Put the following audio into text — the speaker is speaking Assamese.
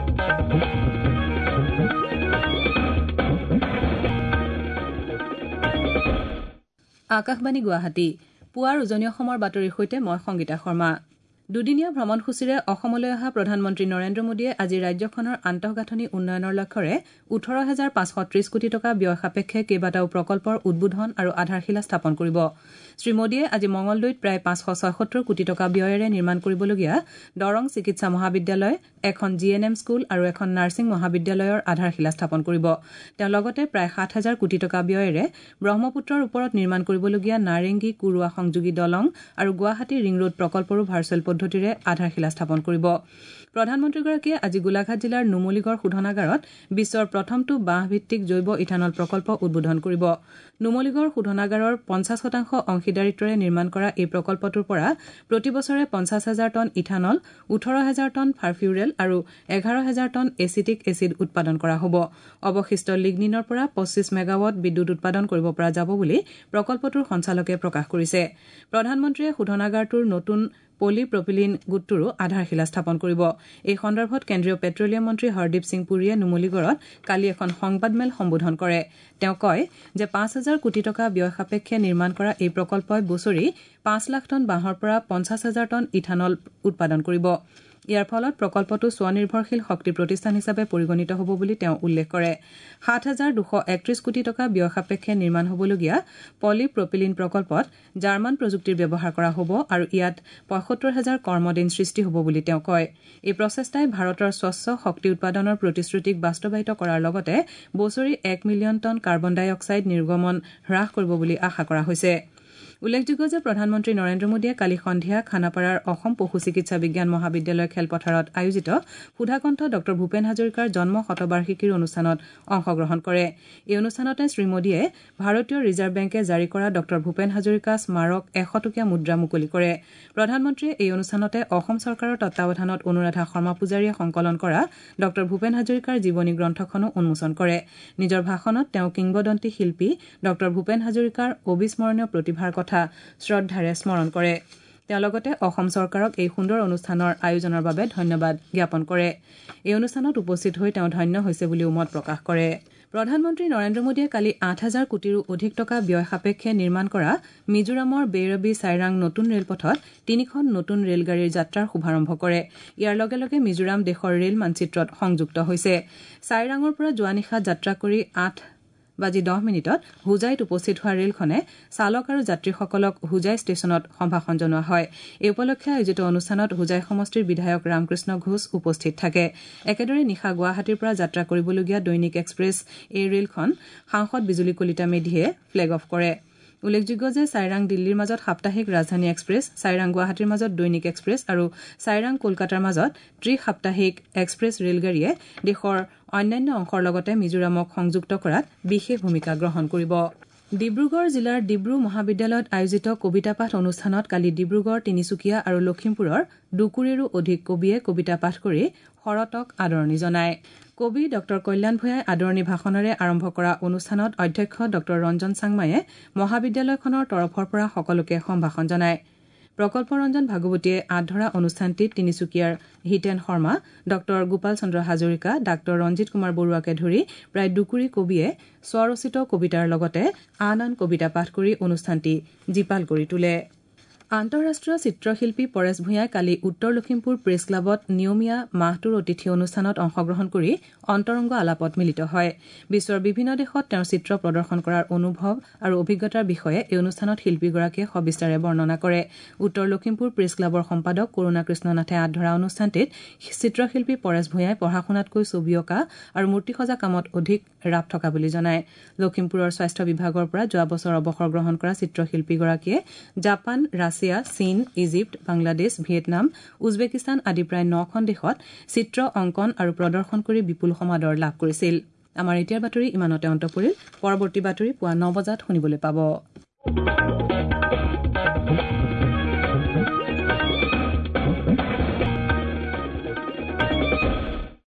আকাশবাণী গুৱাহাটী পুৱাৰ উজনি অসমৰ বাতৰিৰ সৈতে মই সংগীতা শৰ্মা। দুদিনীয়া ভ্ৰমণসূচীৰে অসমলৈ অহা প্ৰধানমন্ত্ৰী নৰেন্দ্ৰ মোদীয়ে আজি ৰাজ্যখনৰ আন্তঃগাঁথনি উন্নয়নৰ লক্ষ্যৰে ১৮,৫৩০ কোটি টকা ব্যয় সাপেক্ষে কেইবাটাও প্ৰকল্পৰ উদ্বোধন আৰু আধাৰশিলা স্থাপন কৰিব। শ্ৰীমোদীয়ে আজি মঙলদৈত প্ৰায় ৫৭৬ কোটি টকা ব্যয়েৰে নিৰ্মাণ কৰিবলগীয়া দৰং চিকিৎসা মহাবিদ্যালয়, এখন GNM স্কুল আৰু এখন নাৰ্ছিং মহাবিদ্যালয়ৰ আধাৰশিলা স্থাপন কৰিব। তেওঁ লগতে প্ৰায় ৭,০০০ কোটি টকা ব্যয়েৰে ব্ৰহ্মপুত্ৰৰ ওপৰত নিৰ্মাণ কৰিবলগীয়া নাৰেংগী কুৰুৱা সংযোগী দলং আৰু গুৱাহাটী ৰিং ৰোড প্ৰকল্পৰো ভাৰ্চুৱেল পদ্ধতিৰে আধাৰশিলা স্থাপন কৰিব। প্ৰধানমন্ত্ৰীগৰাকীয়ে আজি গোলাঘাট জিলাৰ নুমলীগড় শোধনাগাৰত বিশ্বৰ প্ৰথমটো বাঁহভিত্তিক জৈৱ ইথানল প্ৰকল্প উদ্বোধন কৰিব। নুমলীগড় শোধনাগাৰৰ ৫০% অংশীদাৰিত্বৰে নিৰ্মাণ কৰা এই প্ৰকল্পটোৰ পৰা প্ৰতি বছৰে ৫০,০০০ টন ইথানল, ১৮,০০০ টন ফাৰ্ফিউৰেল আৰু ১১,০০০ টন এচিটিক এচিড উৎপাদন কৰা হ'ব। অৱশিষ্ট লিগনিনৰ পৰা ২৫ মেগাৱাট বিদ্যুৎ উৎপাদন কৰিব পৰা যাব বুলি প্ৰকল্পটোৰ সঞ্চালকে প্ৰকাশ কৰিছে। প্ৰধানমন্ত্ৰীয়ে শোধনাগাৰটোৰ নতুন পলিপ্ৰপিলিন গোটটোৰো আধাৰশিলা স্থাপন কৰিব। এই সন্দৰ্ভত কেন্দ্ৰীয় পেট্ৰলিয়াম মন্ত্ৰী হৰদীপ সিং পুৰীয়ে নুমলীগড়ত কালি এখন সংবাদমেল সম্বোধন কৰে। তেওঁ কয় যে ৫,০০০ কোটি টকা ব্যয় সাপেক্ষে নিৰ্মাণ কৰা এই প্ৰকল্পই বছৰি ৫ লাখ টন বাঁহৰ পৰা ৫০,০০০ টন ইথানল উৎপাদন কৰিব। ইয়াৰ ফলত প্ৰকল্পটো স্বনিৰ্ভৰশীল শক্তি প্ৰতিষ্ঠান হিচাপে পৰিগণিত হ'ব বুলি তেওঁ উল্লেখ কৰে। ৭,২৩১ কোটি টকা ব্যয় সাপেক্ষে নিৰ্মাণ হ'বলগীয়া পলিপ্ৰপিলিন প্ৰকল্পত জাৰ্মান প্ৰযুক্তিৰ ব্যৱহাৰ কৰা হ'ব আৰু ইয়াত ৭৫,০০০ কৰ্মদিন সৃষ্টি হ'ব বুলি তেওঁ কয়। এই প্ৰচেষ্টাই ভাৰতৰ স্বচ্ছ শক্তি উৎপাদনৰ প্ৰতিশ্ৰুতিক বাস্তৱায়িত কৰাৰ লগতে বছৰি ১ million tonne carbon dioxide নিৰ্গমন হ্ৰাস কৰিব বুলি আশা কৰা হৈছে। উল্লেখযোগ্য যে প্ৰধানমন্ত্ৰী নৰেন্দ্ৰ মোদীয়ে কালি সন্ধিয়া খানাপাৰাৰ অসম পশু চিকিৎসা বিজ্ঞান মহাবিদ্যালয় খেলপথাৰত আয়োজিত সুধাকণ্ঠ ড ভূপেন হাজৰিকাৰ জন্ম শতবাৰ্ষিকীৰ অনুষ্ঠানত অংশগ্ৰহণ কৰে। এই অনুষ্ঠানতে শ্ৰীমোদীয়ে ভাৰতীয় ৰিজাৰ্ভ বেংকে জাৰি কৰা ড ভূপেন হাজৰিকা স্মাৰক ১০০ টকীয়া মুদ্ৰা মুকলি কৰে। প্ৰধানমন্ত্ৰীয়ে এই অনুষ্ঠানতে অসম চৰকাৰৰ তত্বাৱধানত অনুৰাধা শৰ্মা পূজাৰীয়ে সংকলন কৰা ড ভূপেন হাজৰিকাৰ জীৱনী গ্ৰন্থখনো উন্মোচন কৰে। নিজৰ ভাষণত তেওঁ কিংবদন্তী শিল্পী ড ভূপেন হাজৰিকাৰ অবিস্মৰণীয় প্ৰতিভাৰ কথা শ্ৰদ্ধাৰে স্মৰণ কৰে। তেওঁ লগতে অসম চৰকাৰক এই সুন্দৰ অনুষ্ঠানৰ আয়োজনৰ বাবে ধন্যবাদ জ্ঞাপন কৰে। এই অনুষ্ঠানত উপস্থিত হৈ তেওঁ ধন্য হৈছে বুলিও মত প্ৰকাশ কৰে। প্ৰধানমন্ত্ৰী নৰেন্দ্ৰ মোদীয়ে কালি ৮,০০০ কোটিৰো অধিক টকা ব্যয় সাপেক্ষে নিৰ্মাণ কৰা মিজোৰামৰ বেইৰবি চাইৰাং নতুন ৰেলপথত ৩খন নতুন ৰেলগাড়ীৰ যাত্ৰাৰ শুভাৰম্ভ কৰে। ইয়াৰ লগে লগে মিজোৰাম দেশৰ ৰেল মানচিত্ৰত সংযুক্ত হৈছে। চাইৰাঙৰ পৰা যোৱা নিশা যাত্ৰা কৰি ৮:১০ হোজাইত উপস্থিত হোৱা ৰেলখনে চালক আৰু যাত্ৰীসকলক হোজাই ষ্টেচনত সম্ভাষণ জনোৱা হয়। এই উপলক্ষে আয়োজিত অনুষ্ঠানত হোজাই সমষ্টিৰ বিধায়ক ৰামকৃষ্ণ ঘোষ উপস্থিত থাকে। একেদৰে নিশা গুৱাহাটীৰ পৰা যাত্ৰা কৰিবলগীয়া দৈনিক এক্সপ্ৰেছ এই ৰেলখন সাংসদ বিজুলী কলিতা মেধিয়ে ফ্লেগ অফ কৰে। উল্লেখযোগ্য যে চাইৰাং দিল্লীৰ মাজত সাপ্তাহিক ৰাজধানী এক্সপ্ৰেছ, চাইৰাং গুৱাহাটীৰ মাজত দৈনিক এক্সপ্ৰেছ আৰু চাইৰাং কলকাতাৰ মাজত ত্ৰি-সাপ্তাহিক এক্সপ্ৰেছ ৰেলগাড়ীয়ে দেশৰ অন্যান্য অংশৰ লগতে মিজোৰামক সংযুক্ত কৰাত বিশেষ ভূমিকা গ্ৰহণ কৰিব। ডিব্ৰুগড় জিলাৰ ডিব্ৰু মহাবিদ্যালয়ত আয়োজিত কবিতা পাঠ অনুষ্ঠানত কালি ডিব্ৰুগড়, তিনিচুকীয়া আৰু লখিমপুৰৰ দুকুৰিৰো অধিক কবিয়ে কবিতা পাঠ কৰি শৰতক আদৰণি জনায়। কবি ড কল্যাণ ভূঞাই আদৰণি ভাষণেৰে আৰম্ভ কৰা অনুষ্ঠানত অধ্যক্ষ ড ৰঞ্জন চাংমায়ে মহাবিদ্যালয়খনৰ তৰফৰ পৰা সকলোকে সম্ভাষণ জনায়। প্ৰকল্প ৰঞ্জন ভাগৱতীয়ে আঁত ধৰা অনুষ্ঠানটিত তিনিচুকীয়াৰ হিতেন শৰ্মা, ড গোপাল চন্দ্ৰ হাজৰিকা, ডাঃ ৰঞ্জিত কুমাৰ বৰুৱাকে ধৰি প্ৰায় দুকুৰি কবিয়ে স্বৰচিত কবিতাৰ লগতে আন আন কবিতা পাঠ কৰি অনুষ্ঠানটি জীপাল কৰি তোলে। আন্তঃৰাষ্ট্ৰীয় চিত্ৰশিল্পী পৰেশ ভূঞাই কালি উত্তৰ লখিমপুৰ প্ৰেছ ক্লাবত নিয়মীয়া মাহটোৰ অতিথি অনুষ্ঠানত অংশগ্ৰহণ কৰি অন্তৰংগ আলাপত মিলিত হয়। বিশ্বৰ বিভিন্ন দেশত তেওঁৰ চিত্ৰ প্ৰদৰ্শন কৰাৰ অনুভৱ আৰু অভিজ্ঞতাৰ বিষয়ে এই অনুষ্ঠানত শিল্পীগৰাকীয়ে সবিস্তাৰে বৰ্ণনা কৰে। উত্তৰ লখিমপুৰ প্ৰেছ ক্লাবৰ সম্পাদক কৰুণা কৃষ্ণ নাথে আঁত ধৰা অনুষ্ঠানটিত চিত্ৰশিল্পী পৰেশ ভূঞাই পঢ়া শুনাতকৈ ছবি অঁকা আৰু মূৰ্তি সজা কামত অধিক ৰাপ থকা বুলি জনায়। লখিমপুৰৰ স্বাস্থ্য বিভাগৰ পৰা যোৱা বছৰ অৱসৰ গ্ৰহণ কৰা চিত্ৰশিল্পীগৰাকীয়ে জাপান, ৰাছিয়া, চীন, ইজিপ্ত, বাংলাদেশ, ভিয়েটনাম, উজবেকিস্তান আদি প্ৰায় 9খন দেশত চিত্ৰ অংকন আৰু প্ৰদৰ্শন কৰি বিপুল সমাদৰ লাভ কৰিছিল। আমাৰ এতিয়াৰ বাতৰি ইমানতে অন্ত পৰিল। পৰৱৰ্তী বাতৰি পুৱা 9 বজাত শুনিবলৈ পাব।